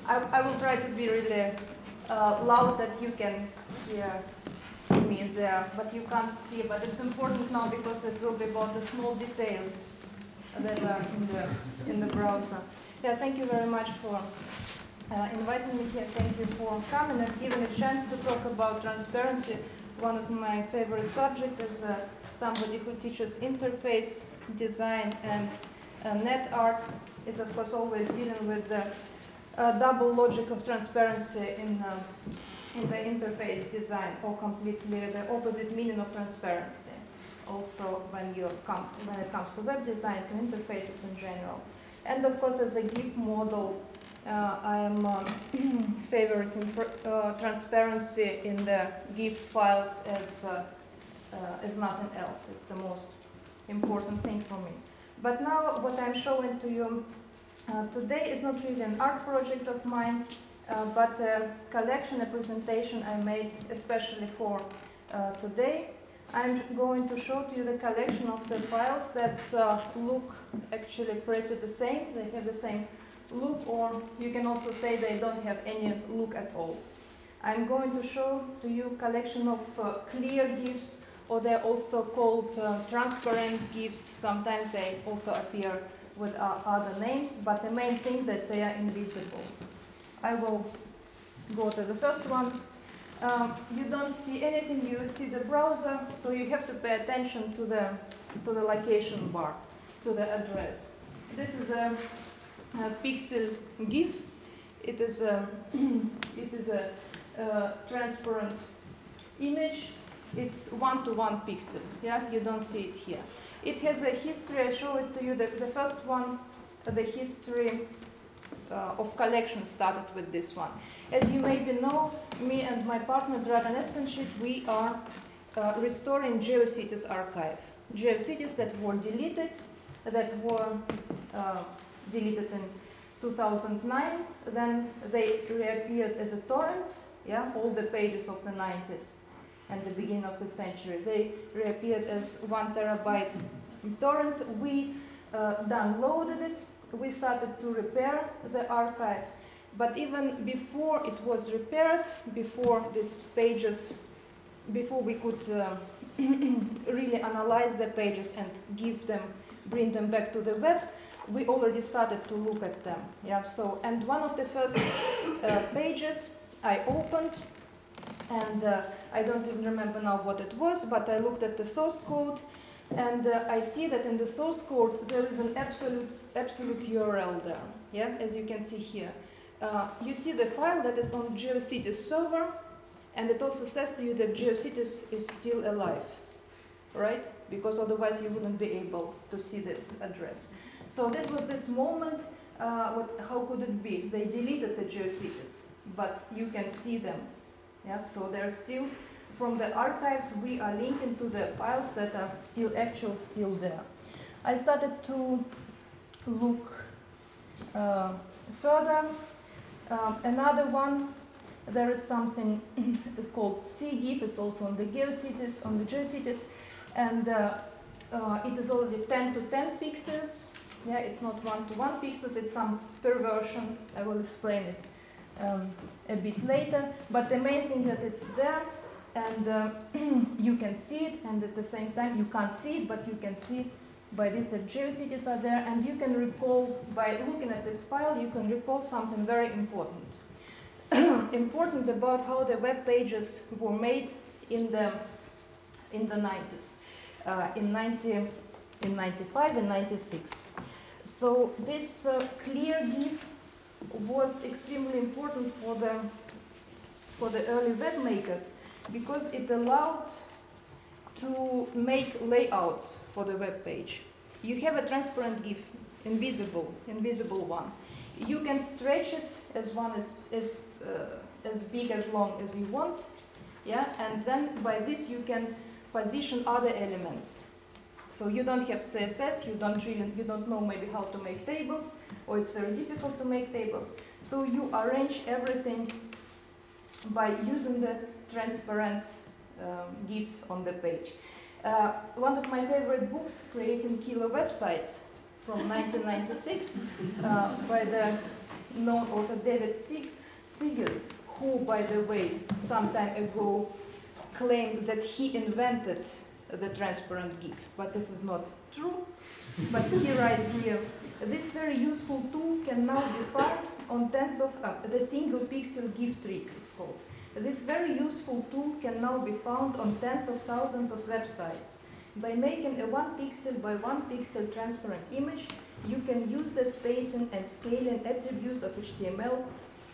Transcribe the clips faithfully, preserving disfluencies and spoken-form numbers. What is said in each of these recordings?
I, I will try to be really uh, loud that you can hear me there, but you can't see. But it's important now because it will be about the small details that are in the, in the browser. Yeah, thank you very much for uh, inviting me here. Thank you for coming and giving a chance to talk about transparency. One of my favorite subjects is uh, somebody who teaches interface design and uh, net art is of course always dealing with the uh, double logic of transparency in, um, in the interface design, or completely the opposite meaning of transparency. Also when, you come, when it comes to web design, to interfaces in general. And of course as a GIF model, uh, I am um, favoring uh, transparency in the GIF files as, uh, uh, as nothing else. It's the most important thing for me. But now what I'm showing to you uh, today is not really an art project of mine, uh, but a collection, a presentation I made especially for uh, today. I'm going to show to you the collection of the files that uh, look actually pretty the same. They have the same look, or you can also say they don't have any look at all. I'm going to show to you a collection of uh, clear GIFs, or they're also called uh, transparent GIFs. Sometimes they also appear with uh, other names, but the main thing that they are invisible. I will go to the first one. Um, you don't see anything, you see the browser, so you have to pay attention to the, to the location bar, to the address. This is a, a pixel GIF. It is a, it is a, a transparent image. It's one-to-one pixel, yeah? You don't see it here. It has a history, I show it to you, the, the first one, uh, the history uh, of collection started with this one. As you maybe know, me and my partner Dragan Espenshik, we are uh, restoring GeoCities archive. GeoCities that were deleted, that were uh, deleted in two thousand nine, then they reappeared as a torrent, yeah, all the pages of the nineties. And the beginning of the century. They reappeared as one terabyte torrent. We uh, downloaded it. We started to repair the archive. But even before it was repaired, before these pages, before we could uh, really analyze the pages and give them, bring them back to the web, we already started to look at them. Yeah. So, and one of the first uh, pages I opened, and uh, I don't even remember now what it was, but I looked at the source code, and uh, I see that in the source code there is an absolute, absolute U R L there, yeah, as you can see here. Uh, you see the file that is on GeoCities server, and it also says to you that GeoCities is still alive, right? Because otherwise you wouldn't be able to see this address. So this was this moment, uh, what, how could it be? They deleted the GeoCities, but you can see them. Yeah, so they're still, from the archives, we are linking to the files that are still actual, still there. I started to look uh, further. Um, another one, there is something called C-GIF. It's also on the GeoCities, on the GeoCities, and uh, uh, it is already ten to ten pixels. Yeah, it's not one to one pixels. It's some perversion. I will explain it Um, a bit later, but the main thing that it's there, and uh, you can see it, and at the same time you can't see it, but you can see by this that GeoCities are there, and you can recall, by looking at this file, you can recall something very important. Important about how the web pages were made in the, in the nineties, uh, in, ninety, in ninety-five and ninety-six. So this uh, clear GIF was extremely important for the, for the early web makers, because it allowed to make layouts for the web page. You have a transparent GIF, invisible, invisible one. You can stretch it as one is as, uh, as big as long as you want, yeah, and then by this you can position other elements. So you don't have C S S, you don't really, you don't know maybe how to make tables, or it's very difficult to make tables. So you arrange everything by using the transparent um, GIFs on the page. Uh, one of my favorite books, Creating Killer Websites, from nineteen ninety-six, uh, by the known author David Siegel, who, by the way, some time ago claimed that he invented the transparent GIF, but this is not true. But he writes here, this very useful tool can now be found on tens of, uh, the single pixel GIF trick it's called. This very useful tool can now be found on tens of thousands of websites. By making a one pixel by one pixel transparent image, you can use the spacing and scaling attributes of H T M L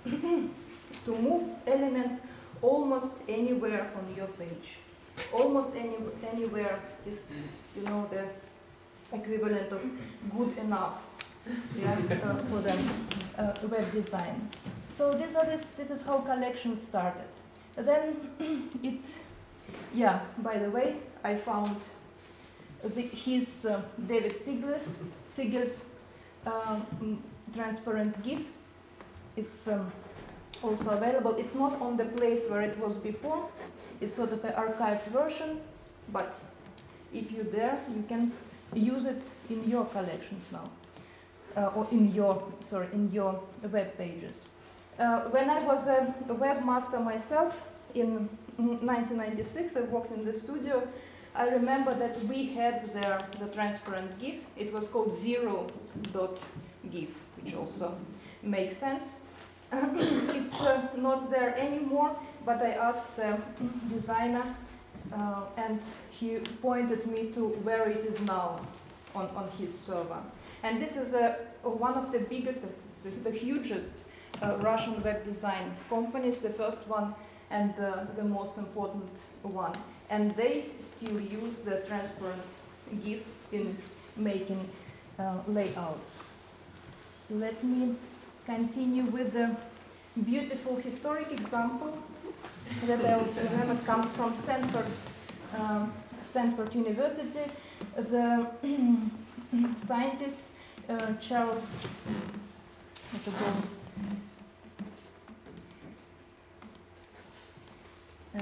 to move elements almost anywhere on your page. Almost any, anywhere is, you know, the equivalent of good enough, yeah, uh, for the uh, web design. So this, are this, this is how collections started. Then it, yeah, by the way, I found the, his uh, David Siegel's, Siegel's um, transparent GIF. It's um, also available. It's not on the place where it was before. It's sort of an archived version, but if you're there, you can use it in your collections now, uh, or in your, sorry, in your web pages. Uh, when I was a, a webmaster myself in nineteen ninety-six, I worked in the studio. I remember that we had there the transparent GIF. It was called zero dot GIF, which also makes sense. It's uh, not there anymore, but I asked the designer, uh, and he pointed me to where it is now on, on his server. And this is a, a, one of the biggest, the hugest uh, Russian web design companies, the first one and uh, the most important one. And they still use the transparent GIF in making uh, layouts. Let me continue with the beautiful historic example that I also remember comes from Stanford, um, Stanford University. The scientist uh, Charles, uh,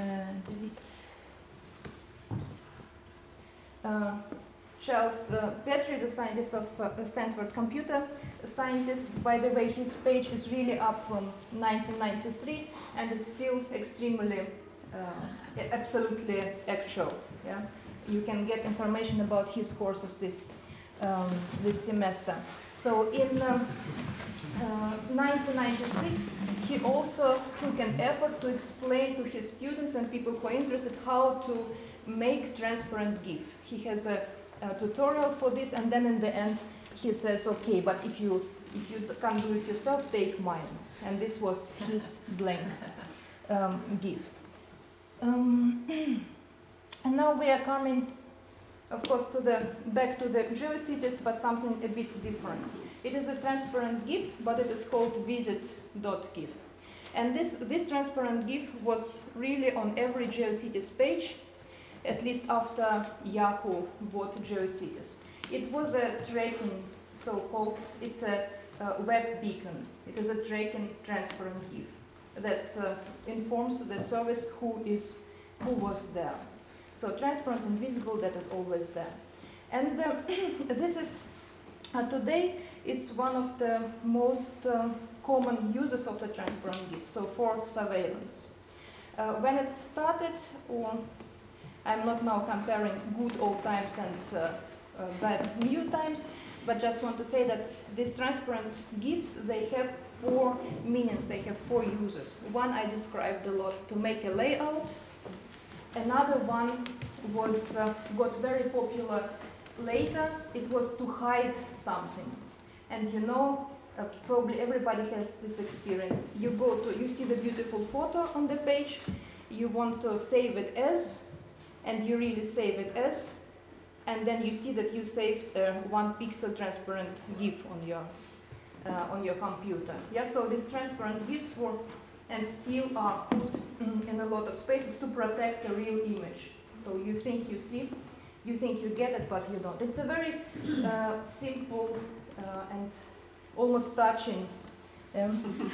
uh, Charles uh, Petrie, the scientist of uh, Stanford Computer Scientists. By the way, his page is really up from nineteen ninety-three, and it's still extremely, uh, absolutely actual. Yeah, you can get information about his courses this um, this semester. So in um, uh, nineteen ninety-six, he also took an effort to explain to his students and people who are interested how to make transparent GIF. He has a Uh, tutorial for this, and then in the end he says, okay, but if you if you can't do it yourself, take mine. And this was his blank um, GIF. Um, and now we are coming, of course, to the back to the GeoCities, but something a bit different. It is a transparent GIF, but it is called visit dot GIF. And this this transparent GIF was really on every GeoCities page, at least after Yahoo bought GeoCities. It was a tracking, so-called, it's a uh, web beacon. It is a tracking transparent GIF that uh, informs the service who is, who was there. So transparent and visible, that is always there. And uh, this is, uh, today, it's one of the most uh, common uses of the transparent GIF, so for surveillance. Uh, when it started, or I'm not now comparing good old times and uh, uh, bad new times, but just want to say that these transparent GIFs, they have four meanings, they have four uses. One I described a lot, to make a layout. Another one was uh, got very popular later. It was to hide something. And you know, uh, probably everybody has this experience. You go to, you see the beautiful photo on the page, you want to save it as, and you really save it as, and then you see that you saved a one pixel transparent GIF on your uh, on your computer. Yeah, so these transparent GIFs were and still are put mm, in a lot of spaces to protect a real image. So you think you see, you think you get it, but you don't. It's a very uh, simple uh, and almost touching um,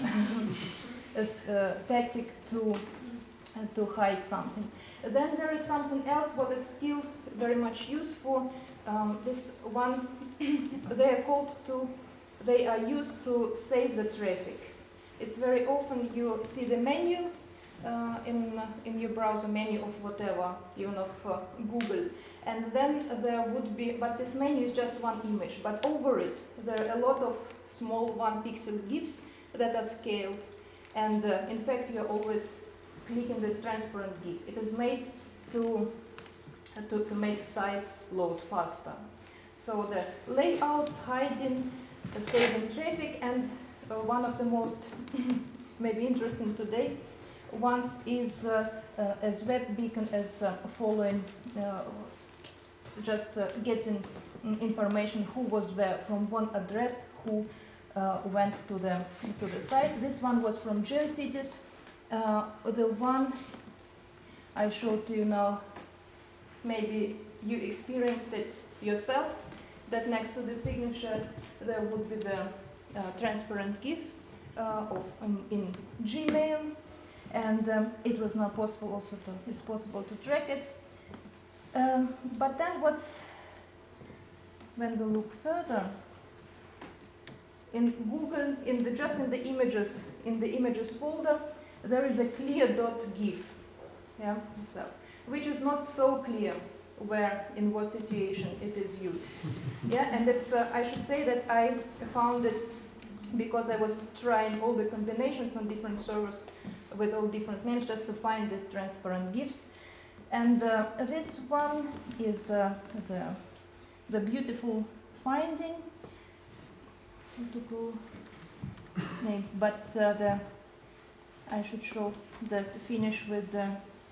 uh, uh, tactic to. to hide something. Then there is something else what is still very much used for um, this one. They are called to they are used to save the traffic. It's very often you see the menu uh, in, in your browser, menu of whatever, even of uh, Google. And then there would be, but this menu is just one image, but over it there are a lot of small one pixel GIFs that are scaled. And uh, in fact, you're always clicking this transparent GIF. It is made to, uh, to, to make sites load faster. So the layouts, hiding, uh, saving traffic, and uh, one of the most maybe interesting today ones is uh, uh, as web beacon, as uh, following, uh, just uh, getting information who was there from one address, who uh, went to the to the site. This one was from GeoCities. Uh, the one I showed to you now, maybe you experienced it yourself, that next to the signature there would be the uh, transparent GIF uh, of um, in Gmail, and um, it was now possible also to it's possible to track it. Um, but then what's when we look further in Google, in the just in the images in the images folder, there is a clear.gif, yeah, so, which is not so clear where, in what situation it is used. Yeah, and it's, uh, I should say that I found it because I was trying all the combinations on different servers with all different names just to find these transparent GIFs. And uh, this one is uh, the, the beautiful finding, to go name, but uh, the I should show the to finish with the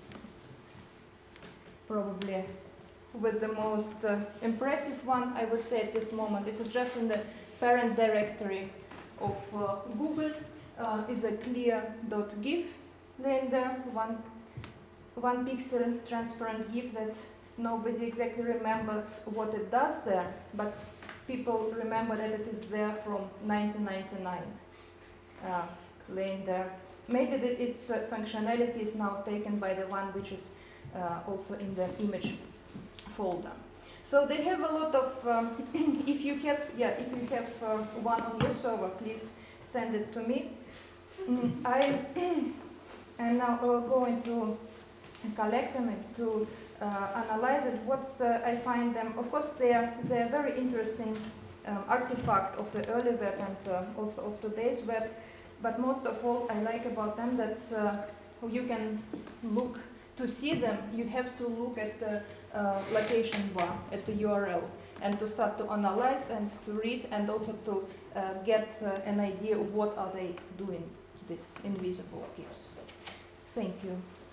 probably with the most uh, impressive one, I would say at this moment. It's just in the parent directory of uh, Google. Uh, is a clear.gif laying there, one one pixel transparent GIF that nobody exactly remembers what it does there, but people remember that it is there from nineteen ninety-nine, uh, laying there. Maybe the, its uh, functionality is now taken by the one which is uh, also in the image folder. So they have a lot of, um, if you have, yeah, if you have uh, one on your server, please send it to me. Mm, I am now uh, going to collect them and to uh, analyze it. What's uh, I find them, of course, they are they are very interesting um, artifact of the early web and uh, also of today's web. But most of all, I like about them that uh, you can look to see them. You have to look at the uh, location bar at the U R L and to start to analyze and to read and also to uh, get uh, an idea of what are they doing. These invisible GIFs. Thank you.